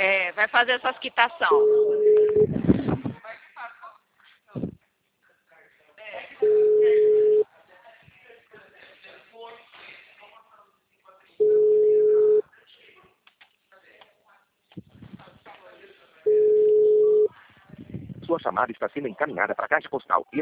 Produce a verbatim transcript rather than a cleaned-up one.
É, vai fazer essas quitação. Sua chamada está sendo encaminhada para a caixa postal.